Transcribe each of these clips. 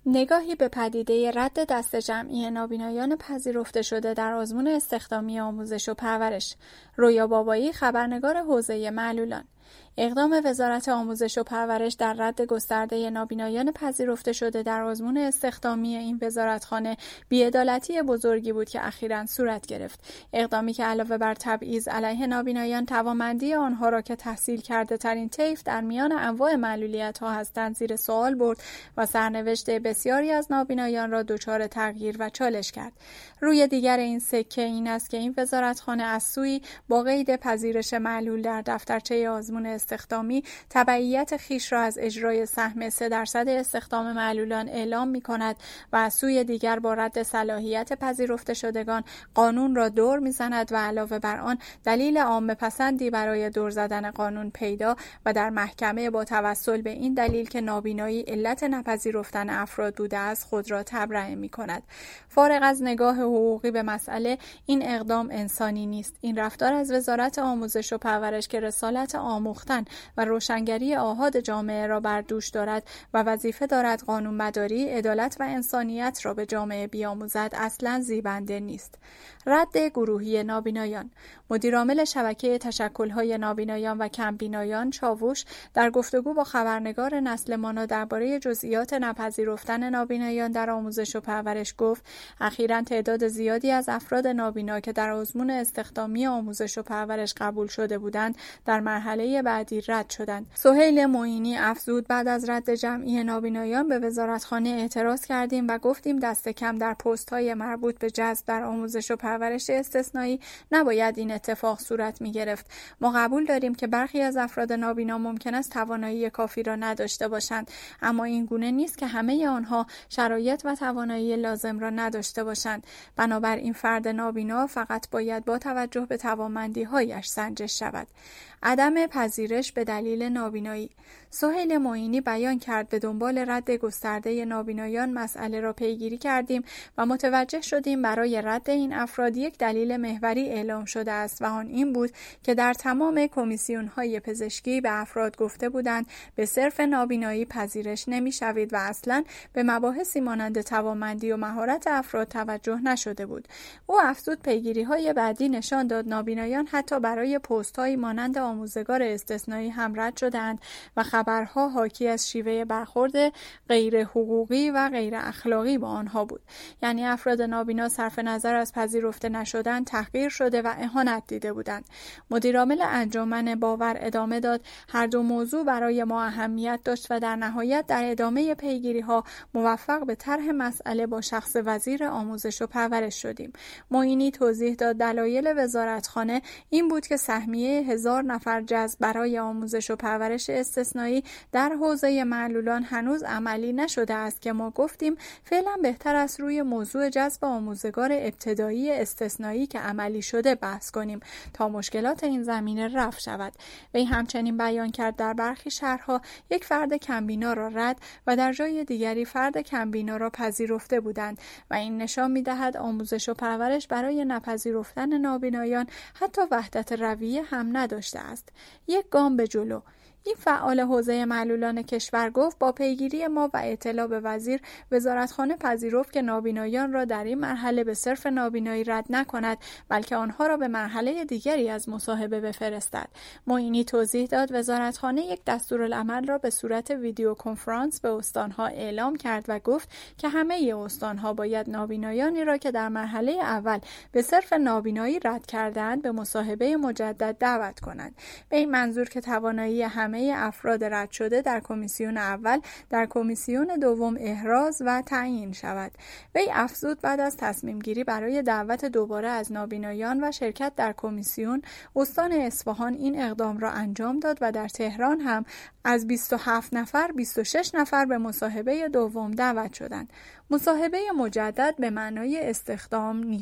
نگاهی به پدیده رد دست جمعی نابینایان پذیرفته شده در آزمون استخدامی آموزش و پرورش. رویا بابایی، خبرنگار حوزه معلولان. اقدام وزارت آموزش و پرورش در رد گسترده نابینایان پذیرفته شده در آزمون استخدامی این وزارتخانه بی‌عدالتی بزرگی بود که اخیراً صورت گرفت. اقدامی که علاوه بر تبعیض علیه نابینایان، توانمندی آنها را که تحصیل کرده ترین طیف در میان انواع معلولیت‌ها هستند زیر سوال برد و سرنوشت بسیاری از نابینایان را دچار تغییر و چالش کرد. روی دیگر این سکه این است که این وزارتخانه از سوی با قید پذیرش معلول در دفترچه آزمون استخدامی تبعیت خیش را از اجرای سهم 3% استخدام معلولان اعلام می‌کند و از سوی دیگر با رد صلاحیت پذیرفته شدگان قانون را دور می‌زند و علاوه بر آن دلیل عامه پسندی برای دور زدن قانون پیدا و در محکمه با توسل به این دلیل که نابینایی علت نپذیرفتن افراد بوده است خود را تبرئه می‌کند. فارغ از نگاه حقوقی به مسئله، این اقدام انسانی نیست. این رفتار از وزارت آموزش و پرورش که رسالت آموختن و روشنگری آحاد جامعه را بر دوش دارد و وظیفه دارد قانونمداری، عدالت و انسانیت را به جامعه بیاموزد، اصلاً زیبنده نیست. رد گروهی نابینایان. مدیرعامل شبکه تشکل‌های نابینایان و کمبینایان چاووش در گفتگو با خبرنگار نسل مانا درباره جزئیات نپذیرفتن نابینایان در آموزش و پرورش گفت: اخیراً تعداد زیادی از افراد نابینا که در آزمون استخدامی آموزش و پرورش قبول شده بودند در مرحله بعدی رد شدند. سهیل معینی افزود: بعد از رد جمعی نابینایان به وزارتخانه اعتراض کردیم و گفتیم دست کم در پست‌های مربوط به جذب در آموزش و پرورش استثنایی نباید این اتفاق صورت می‌گرفت. ما قبول داریم که برخی از افراد نابینا ممکن است توانایی کافی را نداشته باشند، اما این گونه نیست که همه آنها شرایط و توانایی لازم را نداشته باشند. بنابراین فرد نابینا فقط باید با توجه به توانمندی‌هایش سنجش شود. عدم پذیرش به دلیل نابینایی. سهیل معینی بیان کرد: به دنبال رد گسترده نابینایان مسئله را پیگیری کردیم و متوجه شدیم برای رد این افراد یک دلیل محوری اعلام شده است و آن این بود که در تمام کمیسیون‌های پزشکی به افراد گفته بودند به صرف نابینایی پذیرش نمی‌شوید و اصلاً به مباحثی مانند توانمندی و مهارت افراد توجه نشده بود. او افزود: پیگیری‌های بعدی نشان داد نابینایان حتی برای پست‌هایی مانند آموزگار استثنایی هم رد شدند و خبرها حاکی از شیوه برخورد غیر حقوقی و غیر اخلاقی با آنها بود. یعنی افراد نابینا صرف نظر از پذیرفته نشدن تحقیر شده و اهانت دیده بودند. مدیرعامل انجمن باور ادامه داد: هر دو موضوع برای ما اهمیت داشت و در نهایت در ادامه پیگیری‌ها موفق به طرح مسئله با شخص وزیر آموزش و پرورش شدیم. معینی توضیح داد دلایل وزارتخانه این بود که سهمیه 1000 نفر جذب برای آموزش و پرورش استثنایی در حوزه معلولان هنوز عملی نشده است که ما گفتیم فعلا بهتر است روی موضوع جذب آموزگار ابتدایی استثنایی که عملی شده بحث کنیم تا مشکلات این زمینه رفع شود. وی همچنین بیان کرد در برخی شهرها یک فرد کمبینا را رد و در جای دیگری فرد کمبینا را پذیرفته بودند و این نشان می‌دهد آموزش و پرورش برای نپذیرفتن نابینایان حتی وحدت رویه هم نداشته است. یک گام به جلو. این فعال حوزه معلولان کشور گفت: با پیگیری ما و اطلاع به وزیر، وزارتخانه پذیرفت که نابینایان را در این مرحله به صرف نابینایی رد نکند، بلکه آنها را به مرحله دیگری از مصاحبه بفرستد. معینی توضیح داد وزارتخانه یک دستورالعمل را به صورت ویدیو کنفرانس به استانها اعلام کرد و گفت که همه استانها باید نابینایانی را که در مرحله اول به صرف نابینایی رد کردند به مصاحبه مجدد دعوت کنند. به این منظور که توانایی همه افراد رد شده در کمیسیون اول در کمیسیون دوم احراز و تعیین شود. وی افزود بعد از تصمیم گیری برای دعوت دوباره از نابینایان و شرکت در کمیسیون، استان اصفهان این اقدام را انجام داد و در تهران هم از 27 نفر 26 نفر به مصاحبه دوم دعوت شدند. مصاحبه مجدد به معنای استخدام نیست.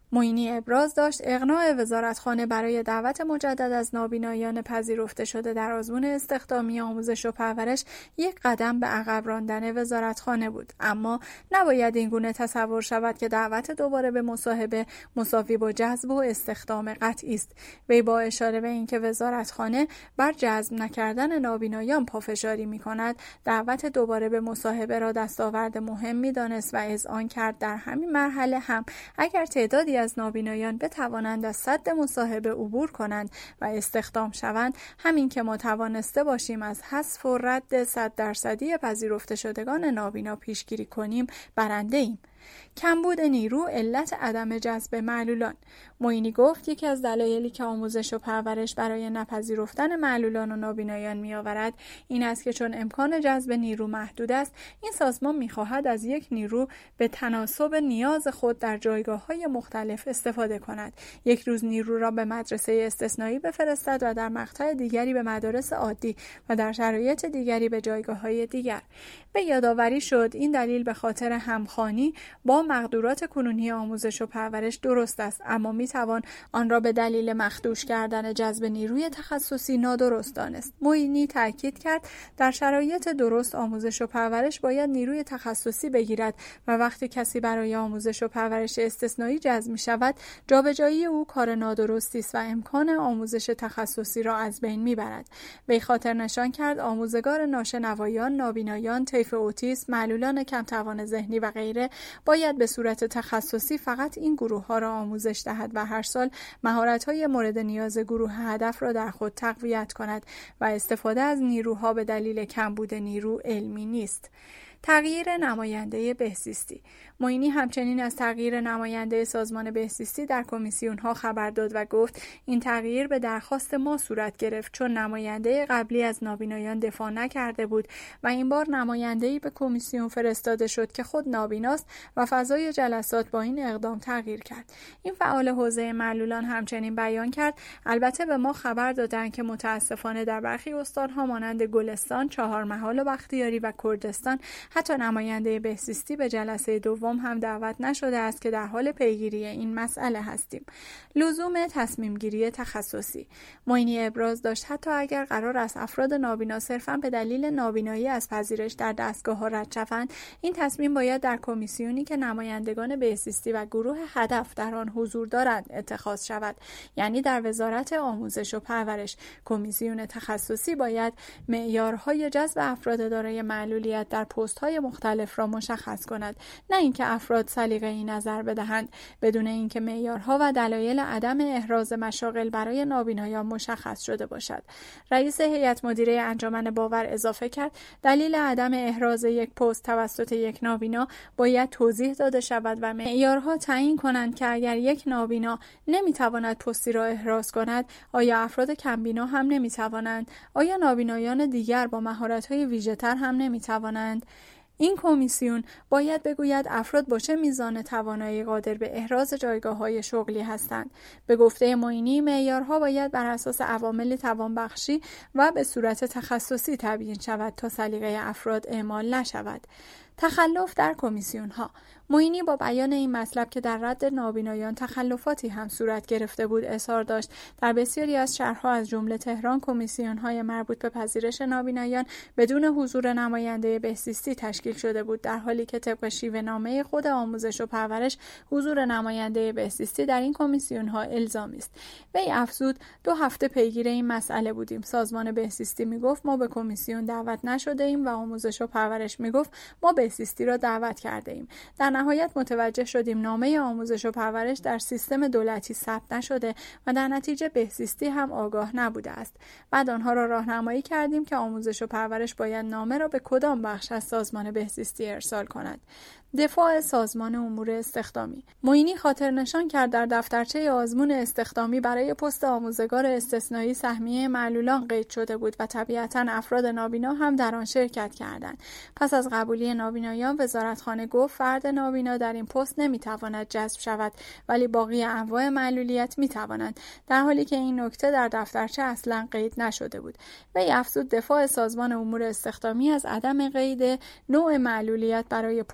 معینی ابراز داشت اقناع وزارتخانه برای دعوت مجدد از نابینایان پذیرفته شده در آزمون استخدامی آموزش و پرورش یک قدم به عقب راندن وزارتخانه بود، اما نباید این گونه تصور شود که دعوت دوباره به مصاحبه مساوی با جذب و استخدام قطعی است. وی با اشاره به اینکه وزارتخانه بر جذب نکردن نابینایان پافشاری می‌کند، دعوت دوباره به مصاحبه را دستاورد مهمی دانست و اذعان کرد در همین مرحله هم اگر تعدادی از نابینایان بتوانند از سد مصاحبه عبور کنند و استخدام شوند، همین که ما توانسته باشیم از حذف و رد 100% پذیرفته شدگان نابینا پیشگیری کنیم، برنده ایم. کمبود نیرو علت عدم جذب معلولان. معینی گفت یکی از دلایلی که آموزش و پرورش برای نپذیرفتن معلولان و نابینایان می‌آورد این است که چون امکان جذب نیرو محدود است، این سازمان می‌خواهد از یک نیرو به تناسب نیاز خود در جایگاه‌های مختلف استفاده کند. یک روز نیرو را به مدرسه استثنایی بفرستد و در مقطع دیگری به مدارس عادی و در شرایط دیگری به جایگاه‌های دیگر. به یادآوری شد این دلیل به خاطر همخوانی با مقدورات کنونی آموزش و پرورش درست است، اما میتوان آن را به دلیل مخدوش کردن جذب نیروی تخصصی نادرست دانست. معینی تاکید کرد در شرایط درست آموزش و پرورش باید نیروی تخصصی بگیرد و وقتی کسی برای آموزش و پرورش استثنایی جذب می شود، جابجایی او کار نادرستی است و امکان آموزش تخصصی را از بین میبرد. وی خاطر نشان کرد آموزگار ناشنوایان، نابینایان، طیف اوتیسم، معلولان کم توان ذهنی و غیره باید به صورت تخصصی فقط این گروه‌ها را آموزش دهد و هر سال مهارت‌های مورد نیاز گروه هدف را در خود تقویت کند و استفاده از نیروها به دلیل کمبود نیرو علمی نیست. تغییر نماینده بهزیستی. معینی همچنین از تغییر نماینده سازمان بهزیستی در کمیسیون‌ها خبر داد و گفت این تغییر به درخواست ما صورت گرفت چون نماینده قبلی از نابینایان دفاع نکرده بود و این بار نماینده‌ای به کمیسیون فرستاده شد که خود نابیناست و فضای جلسات با این اقدام تغییر کرد. این فعال حوزه معلولان همچنین بیان کرد البته به ما خبر دادند که متاسفانه در برخی استان‌ها مانند گلستان، چهارمحال و بختیاری و کردستان حتی نماینده بهزیستی به جلسه دوم هم دعوت نشده است که در حال پیگیری این مسئله هستیم. لزوم تصمیم گیری تخصصی. معینی ابراز داشت حتی اگر قرار است افراد نابینا صرفاً به دلیل نابینایی از پذیرش در دستگاه‌ها رد شوند، این تصمیم باید در کمیسیونی که نمایندگان بهزیستی و گروه هدف در آن حضور دارند اتخاذ شود، یعنی در وزارت آموزش و پرورش. کمیسیون تخصصی باید معیارهای جذب افراد دارای معلولیت در پست‌های مختلف را مشخص کند، نه اینکه افراد سلیقه‌ای نظر بدهند بدون اینکه معیارها و دلایل عدم احراز مشاغل برای نابینایان مشخص شده باشد. رئیس هیئت مدیره انجمن باور اضافه کرد دلیل عدم احراز یک پست توسط یک نابینا باید توضیح داده شود و معیارها تعیین کنند که اگر یک نابینا نمیتواند پستی را احراز کند، آیا افراد کمبینا هم نمیتوانند؟ آیا نابینایان دیگر با مهارت‌های ویژه‌تر هم نمیتوانند؟ این کمیسیون باید بگوید افراد با چه میزان توانایی قادر به احراز جایگاه‌های شغلی هستند. به گفته معینی معیارها باید بر اساس عوامل توانبخشی و به صورت تخصصی تبیین شود تا سلیقه افراد اعمال نشود. تخلف در کمیسیون‌ها. معینی با بیان این مطلب که در رد نابینایان تخلفاتی هم صورت گرفته بود اظهار داشت در بسیاری از شهرها از جمله تهران کمیسیون‌های مربوط به پذیرش نابینایان بدون حضور نماینده بهزیستی تشکیل شده بود، در حالی که طبق شیوه نامه خود آموزش و پرورش حضور نماینده بهزیستی در این کمیسیون‌ها الزامی است. وی افزود 2 هفته پیگیر این مسئله بودیم. سازمان بهزیستی میگفت ما به کمیسیون دعوت نشده ایم و آموزش و پرورش میگفت ما بهزیستی را دعوت کرده ایم. در نهایت متوجه شدیم نامه آموزش و پرورش در سیستم دولتی ثبت نشده و در نتیجه بهزیستی هم آگاه نبوده است. بعد آنها را راهنمایی کردیم که آموزش و پرورش باید نامه را به کدام بخش از سازمان بهزیستی ارسال کند. دفاع سازمان امور استخدامی. معینی خاطر نشان کرد در دفترچه آزمون استخدامی برای پست آموزگار استثنایی سهمیه معلولان قید شده بود و طبیعتاً افراد نابینا هم در آن شرکت کردند. پس از قبولی نابینایان وزارتخانه گفت فرد نابینا در این پست نمیتواند جذب شود ولی باقی انواع معلولیت میتوانند، در حالی که این نکته در دفترچه اصلاً قید نشده بود. وی افزود دفاع سازمان امور استخدامی از عدم قید نوع معلولیت برای پست‌های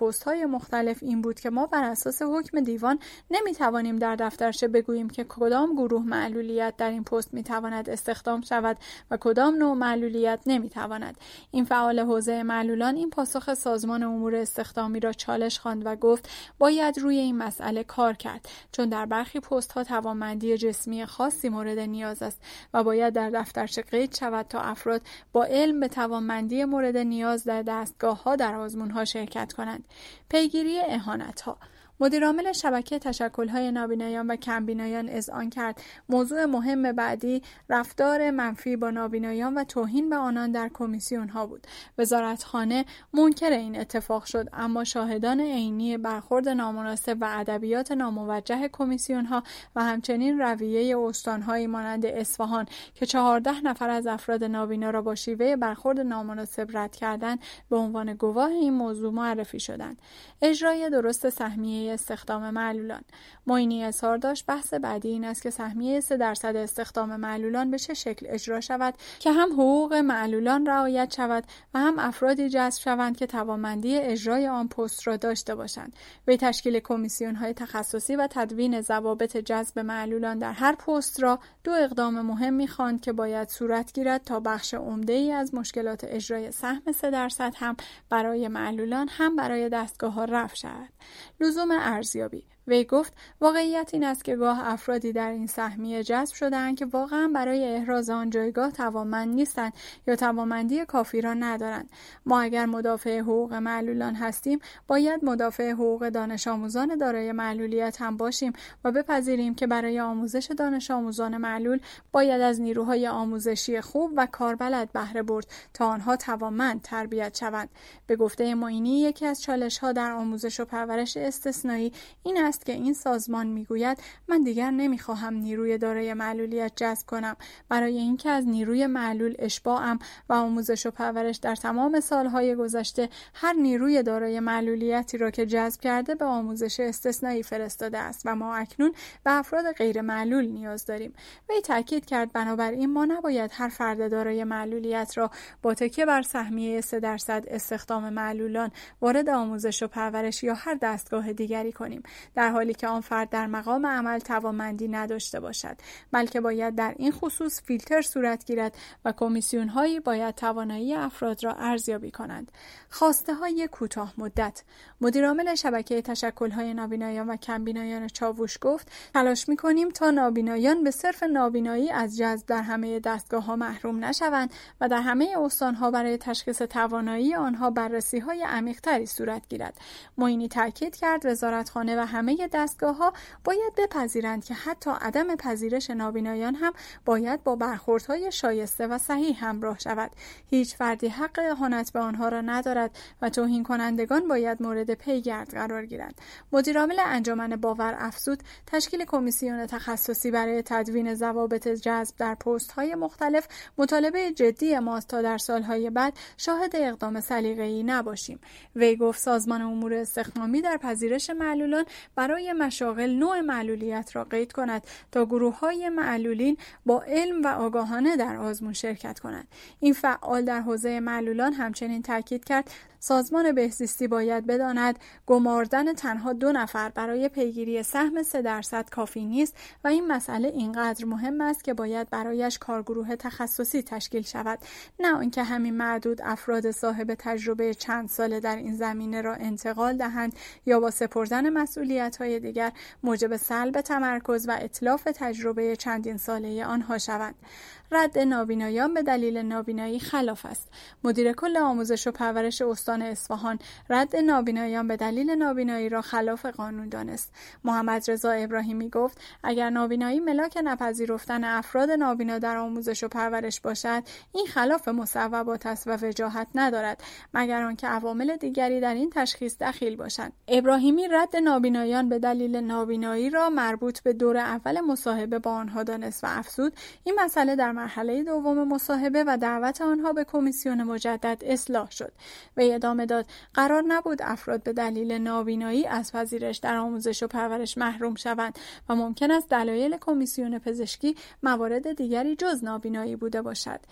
مختلف این بود که ما بر اساس حکم دیوان نمیتوانیم در دفترچه بگوییم که کدام گروه معلولیت در این پست میتواند استخدام شود و کدام نوع معلولیت نمیتواند. این فعال حوزه معلولان این پاسخ سازمان امور استخدامی را چالش خواند و گفت باید روی این مسئله کار کرد، چون در برخی پست ها توانمندی جسمی خاصی مورد نیاز است و باید در دفترچه قید شود تا افراد با علم به توانمندی مورد نیاز در دستگاه‌ها در آزمون‌ها شرکت کنند. پیگیری اهانت‌ها. مدیرعامل شبکه تشکل‌های نابینایان و کمبینایان اذعان کرد موضوع مهم بعدی رفتار منفی با نابینایان و توهین به آنان در کمیسیون‌ها بود. وزارتخانه منکر این اتفاق شد، اما شاهدان عینی برخورد نامناسب و ادبیات ناموجه کمیسیون‌ها و همچنین رویه استان‌هایی مانند اصفهان که 14 نفر از افراد نابینا را با شیوه برخورد نامناسب رد کردند به عنوان گواه این موضوع معرفی شدند. اجرای درست سهمیه استخدام معلولان. معینی اظهار داشت بحث بعدی این است که سهمیه 3% استخدام معلولان به چه شکل اجرا شود که هم حقوق معلولان رعایت شود و هم افرادی جذب شوند که توانمندی اجرای آن پست را داشته باشند. به تشکیل کمیسیون‌های تخصصی و تدوین ضوابط جذب معلولان در هر پست را 2 اقدام مهم می‌خواند که باید صورت گیرد تا بخش عمده‌ای از مشکلات اجرای سهم 3% هم برای معلولان هم برای دستگاه‌ها رفع شود. لزوم ارزیابی. وی گفت واقعیت این است که گاه افرادی در این سهمیه جذب شده‌اند که واقعا برای احراز آن جایگاه توانمند نیستند یا توانمندی کافی را ندارند. ما اگر مدافع حقوق معلولان هستیم باید مدافع حقوق دانش آموزان دارای معلولیت هم باشیم و بپذیریم که برای آموزش دانش آموزان معلول باید از نیروهای آموزشی خوب و کاربلد بهره برد تا آنها توانمند تربیت شوند. به گفته معینی یکی از چالش‌ها در آموزش و پرورش استثنایی این است که این سازمان میگوید من دیگر نمیخواهم نیروی دارای معلولیت جذب کنم برای اینکه از نیروی معلول اشباعم و آموزش و پرورش در تمام سالهای گذشته هر نیروی دارای معلولیتی را که جذب کرده به آموزش استثنایی فرستاده است و ما اکنون به افراد غیر معلول نیاز داریم. وی تاکید کرد بنابراین ما نباید هر فرد دارای معلولیت را با تکیه بر سهمیه 3% استخدام معلولان وارد آموزش و پرورش یا هر دستگاه دیگری کنیم، در حالی که آن فرد در مقام عمل توانمندی نداشته باشد، بلکه باید در این خصوص فیلتر صورت گیرد و کمیسیون هایی باید توانایی افراد را ارزیابی کنند. خواسته های کوتاه مدت. مدیرعامل شبکه تشکل های نابینایان و کمبینایان چاووش گفت تلاش می‌کنیم تا نابینایان به صرف نابینایی از جذب در همه دستگاه ها محروم نشوند و در همه استان ها برای تشخیص توانایی آنها بررسی های عمیق تری صورت گیرد. معینی تاکید کرد وزارتخانه و همه دستگاه‌ها باید بپذیرند که حتی عدم پذیرش نابینایان هم باید با برخوردهای شایسته و صحیح همراه شود. هیچ فردی حق اهانت به آنها را ندارد و توهین کنندگان باید مورد پیگرد قرار گیرند. مدیرعامل انجمن باور افزود تشکیل کمیسیون تخصصی برای تدوین ضوابط جذب در پست‌های مختلف مطالبه جدی ماست تا در سالهای بعد شاهد اقدام سلیقه‌ای نباشیم. وی گفت سازمان امور استخدامی در پذیرش معلولان برای مشاغل نوع معلولیت را قید کند تا گروه‌های معلولین با علم و آگاهانه در آزمون شرکت کنند. این فعال در حوزه معلولان همچنین تاکید کرد سازمان بهزیستی باید بداند گماردن تنها 2 نفر برای پیگیری سهم 3% کافی نیست و این مسئله اینقدر مهم است که باید برایش کارگروه تخصصی تشکیل شود، نه آنکه همین معدود افراد صاحب تجربه چند ساله در این زمینه را انتقال دهند یا با سپردن مسئولیت‌های دیگر موجب سلب تمرکز و اتلاف تجربه چندین ساله آنها شوند. رد نابینایان به دلیل نابینایی خلاف است. مدیر کل آموزش و پرورش استان اصفهان رد نابینایان به دلیل نابینایی را خلاف قانون دانست. محمد رضا ابراهیمی گفت اگر نابینایی ملاک نپذیرفتن افراد نابینا در آموزش و پرورش باشد این خلاف مصوبات است و وجاهت ندارد مگر آنکه عوامل دیگری در این تشخیص دخیل باشند. ابراهیمی رد نابینایان به دلیل نابینایی را مربوط به دور اول مصاحبه با آنها دانست و افزود این مسئله در مرحله دوم مصاحبه و دعوت آنها به کمیسیون مجدد اصلاح شد. وی ادامه داد قرار نبود افراد به دلیل نابینایی از پذیرش در آموزش و پرورش محروم شوند و ممکن است دلایل کمیسیون پزشکی موارد دیگری جز نابینایی بوده باشد.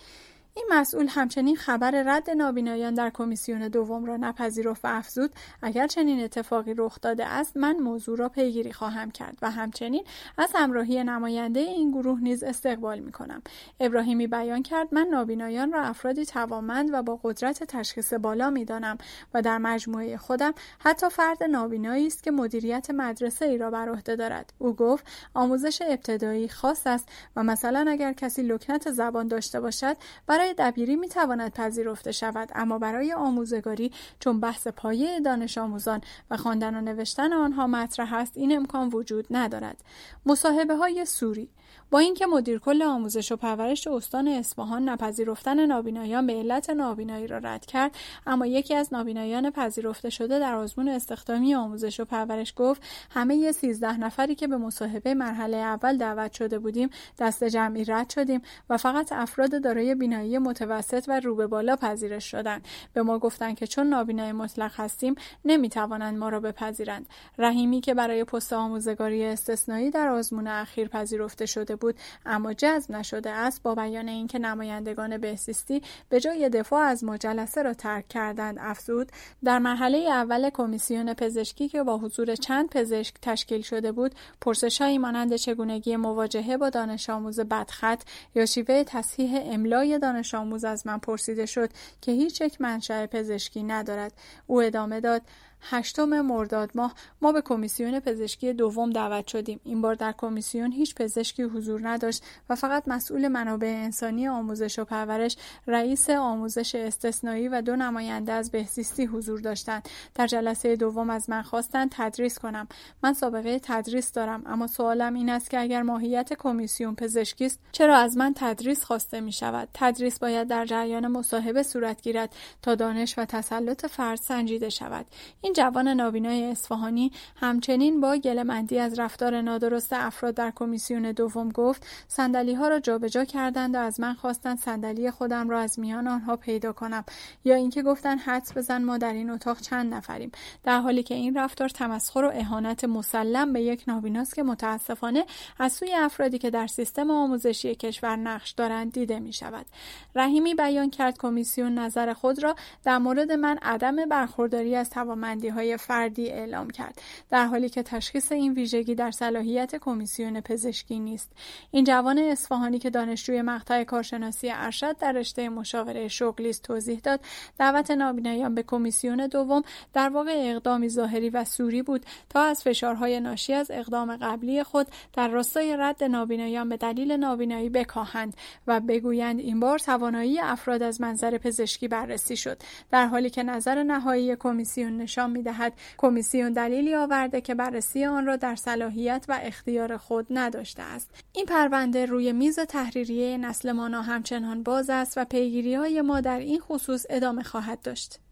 این مسئول همچنین خبر رد نابینایان در کمیسیون دوم را نپذیرفت و افزود اگر چنین اتفاقی رخ داده است من موضوع را پیگیری خواهم کرد و همچنین از همراهی نماینده این گروه نیز استقبال می‌کنم. ابراهیمی بیان کرد من نابینایان را افرادی توانمند و با قدرت تشخیص بالا می‌دانم و در مجموعه خودم حتی فرد نابینایی است که مدیریت مدرسه ای را بر عهده دارد. او گفت آموزش ابتدایی خاص است و مثلا اگر کسی لکنت زبان داشته باشد برای دبیری میتواند پذیرفته شود، اما برای آموزگاری چون بحث پایه دانش آموزان و خواندن و نوشتن آنها مطرح است این امکان وجود ندارد. مصاحبه های سوری با اینکه مدیر کل آموزش و پرورش استان اصفهان نپذیرفتن نابینایان به علت نابینایی را رد کرد، اما یکی از نابینایان پذیرفته شده در آزمون استخدامی آموزش و پرورش گفت همه 13 نفری که به مصاحبه مرحله اول دعوت شده بودیم دست جمعی رد شدیم و فقط افراد دارای بینایی متوسط و رو به بالا پذیرش شدند. به ما گفتند که چون نابینای مطلق هستیم نمیتوانند ما را بپذیرند. رحیمی که برای پست آموزگاری استثنایی در آزمون اخیر پذیرفته شده بود اما جذب نشده است، با بیان اینکه نمایندگان بهزیستی به جای دفاع از ما جلسه را ترک کردند افزود در مرحله اول کمیسیون پزشکی که با حضور چند پزشک تشکیل شده بود پرسش‌هایی مانند چگونگی مواجهه با دانش آموز بدخط یا شیوه تصحیح املای دانش آموز از من پرسیده شد که هیچ یک منشأ پزشکی ندارد. او ادامه داد 8 مرداد ماه ما به کمیسیون پزشکی دوم دعوت شدیم. این بار در کمیسیون هیچ پزشکی حضور نداشت و فقط مسئول منابع انسانی آموزش و پرورش، رئیس آموزش استثنایی و 2 نماینده از بهزیستی حضور داشتند. در جلسه دوم از من خواستند تدریس کنم. من سابقه تدریس دارم، اما سوالم این است که اگر ماهیت کمیسیون پزشکی است چرا از من تدریس خواسته می شود؟ تدریس باید در جریان مصاحبه صورت گیرد تا دانش و تسلط فرد سنجیده شود. این جوان نابینای اصفهانی همچنین با گله‌مندی از رفتار نادرست افراد در کمیسیون دوم گفت صندلی‌ها را جابجا کردند و از من خواستند صندلی خودم را از میان آنها پیدا کنم، یا اینکه گفتند حدس بزن ما در این اتاق چند نفریم، در حالی که این رفتار تمسخر و اهانت مسلم به یک نابیناست که متاسفانه از سوی افرادی که در سیستم آموزشی کشور نقش دارند دیده می شود. رحیمی بیان کرد کمیسیون نظر خود را در مورد من عدم برخورداری از توانمندی‌های فردی اعلام کرد، در حالی که تشخیص این ویژگی در صلاحیت کمیسیون پزشکی نیست. این جوان اصفهانی که دانشجوی مقطع کارشناسی ارشد در رشته مشاوره شغلی است توضیح داد دعوت نابینایان به کمیسیون دوم در واقع اقدامی ظاهری و سوری بود تا از فشارهای ناشی از اقدام قبلی خود در راستای رد نابینایان به دلیل نابینایی بکاهند و بگویند این بار توانایی افراد از منظر پزشکی بررسی شد، در حالی که نظر نهایی کمیسیون نشان می‌دهد کمیسیون دلیلی آورده که بررسی آن را در صلاحیت و اختیار خود نداشته است. این پرونده روی میز تحریریه نسل مانا همچنان باز است و پیگیری‌های ما در این خصوص ادامه خواهد داشت.